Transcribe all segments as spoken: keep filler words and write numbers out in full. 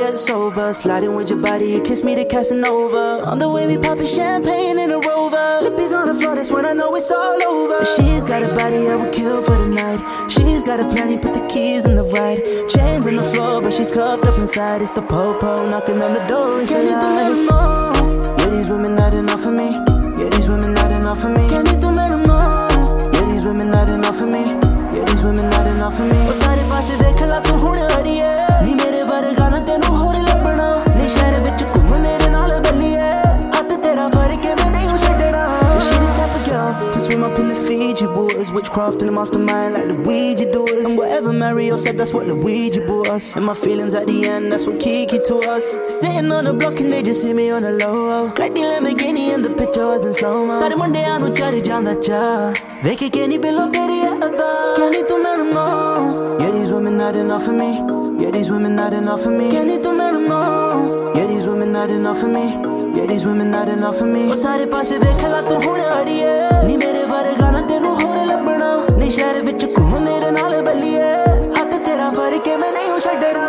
get sober. Sliding with your body, you kiss me to Casanova. On the way we poppin' champagne in a Rover. Lippies on the floor, that's when I know it's all over. She's got a body I would kill for the night. She's got a plenty, put the keys in the ride. Chains on the floor, but she's cuffed up inside. It's the po-po knocking on the door and Can you say do more? Yeah, these women not enough for me. Yeah, these women not enough for me. Can you do more? Yeah, these women not enough for me. Yeah, these women not enough for me. ਉਹ ਸਾਰੇ ਪਾਸੇ ਵੇਖ ਲਾ ਤੂੰ ਹੁਣ ਅੜੀਏ ਨੀ ਮੇਰੇ ਵਰਗਾ ਨਾ ਤੈਨੂੰ ਹੋਰ ਲੱਭਣਾ ਨੀ ਸ਼ਹਿਰ ਵਿੱਚ ਘੁੰਮ ਮੇਰੇ ਨਾਲ ਬੱਲੀਏ ਹੱਥ ਤੇਰਾ ਫੜ ਕੇ ਮੈਂ ਨਹੀਂ ਛੱਡਣਾ She the type of girl to swim up in the Fiji waters. Witchcraft and the mastermind like the Ouija doors. And whatever Mario said, that's what the Ouija brought us. And my feelings at the end, that's what Kiki taught us. Sitting on the block and they just see me on the low. ਗੱਡੀ Lamborghini and the picture was in slow-mo ਸਾਰੇ ਮੁੰਡਿਆਂ ਨੂੰ ਚੜ ਜਾਂਦਾ ਚਾਹ ਵੇਖ ਕੇ ਨਹੀਂ ਬਿਲੋ ਤੇਰੀ ਅਦਾ ਕਹਿੰਦੀ ਤੂੰ ਮੈਨੂੰ ਮੋ Yeah, these women not enough for me. Yeah, these women not enough for me. ਕਹਿੰਦੀ ਤੂੰ ਮੈਨੂੰ ਮੋ Yeah, these women not enough for me. Yeah, these women not enough for me. ਉਹ ਸਾਰੇ ਪਾਸੇ ਵੇਖ ਲਾ ਤੂੰ ਹੁਣ ਅੜੀਏ ਨੀ ਮੇਰੇ ਵਰਗਾ ਨਾ ਤੈਨੂੰ ਹੋਰ ਲੱਭਣਾ ਨੀ ਸ਼ਹਿਰ ਵਿੱਚ ਘੁੰਮ ਮੇਰੇ ਨਾਲ ਬੱਲੀਏ ਹੱਥ ਤੇਰਾ ਫੜ ਕੇ ਮੈਂ ਨਹੀਂ ਛੱਡਣਾ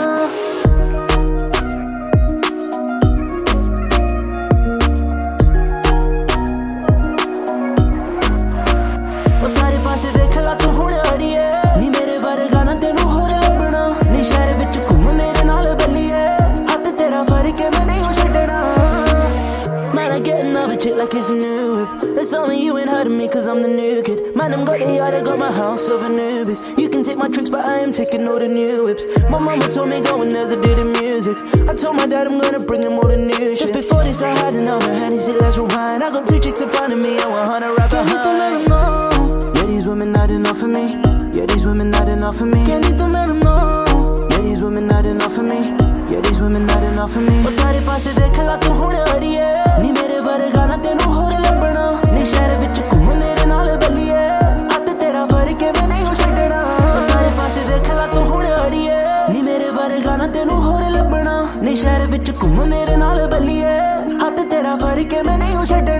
ਉਹ ਸਾਰੇ ਪਾਸੇ ਵੇਖ ਲਾ ਤੂੰ ਹੁਣ ਅੜੀਏ ਨੀ ਮੇਰੇ ਵਰਗਾ ਨਾ ਤੈਨੂੰ ਹੋਰ ਲੱਭਣਾ ਨੀ ਸ਼ਹਿਰ ਵਿੱਚ ਘੁੰਮ ਮੇਰੇ ਨਾਲ ਬੱਲੀਏ ਹੱਥ ਤੇਰਾ ਫੜ ਕੇ ਮੈਂ ਨਹੀਂ ਛੱਡਣਾ Man, I get another chick like it's a new whip. It's only you ain't heard of me cause I'm the new kid. Man, I'm got the yard, I got my house over Anubis. You can take my tricks but I am taking all the new whips. My mama told me go and there's a do the music. I told my dad I'm gonna bring him all the new shit. Just before this I had another hand, he said let's rewind. I got two chicks in front of me, I want hundred right behind. Yeah, these women not enough for me. Yeah, these women not enough for me. Can you do more? Yeah, these women not enough for me. Yeah, these women not enough for me. ਉਹ ਸਾਰੇ ਪਾਸੇ ਵੇਖ ਲਾ ਤੂੰ ਹੁਣ ਅੜੀਏ ਨੀ ਮੇਰੇ ਵਰਗਾ ਨਾ ਤੈਨੂੰ ਹੋਰ ਲੱਭਣਾ ਨੀ ਸ਼ਹਿਰ ਵਿੱਚ ਘੁੰਮ ਮੇਰੇ ਨਾਲ ਬੱਲੀਏ ਹੱਥ ਤੇਰਾ ਫੜ ਕੇ ਮੈਂ ਨਹੀਂ ਛੱਡਣਾ ਉਹ ਸਾਰੇ ਪਾਸੇ ਵੇਖ ਲਾ ਤੂੰ ਹੁਣ ਅੜੀਏ ਨੀ ਮੇਰੇ ਵਰਗਾ ਨਾ ਤੈਨੂੰ ਹੋਰ ਲੱਭਣਾ ਨੀ ਸ਼ਹਿਰ ਵਿੱਚ ਘੁੰਮ ਮੇਰੇ ਨਾਲ ਬੱਲੀਏ ਹੱਥ ਤੇਰਾ ਫੜ ਕੇ ਮੈਂ ਨਹੀਂ ਛੱਡਣਾ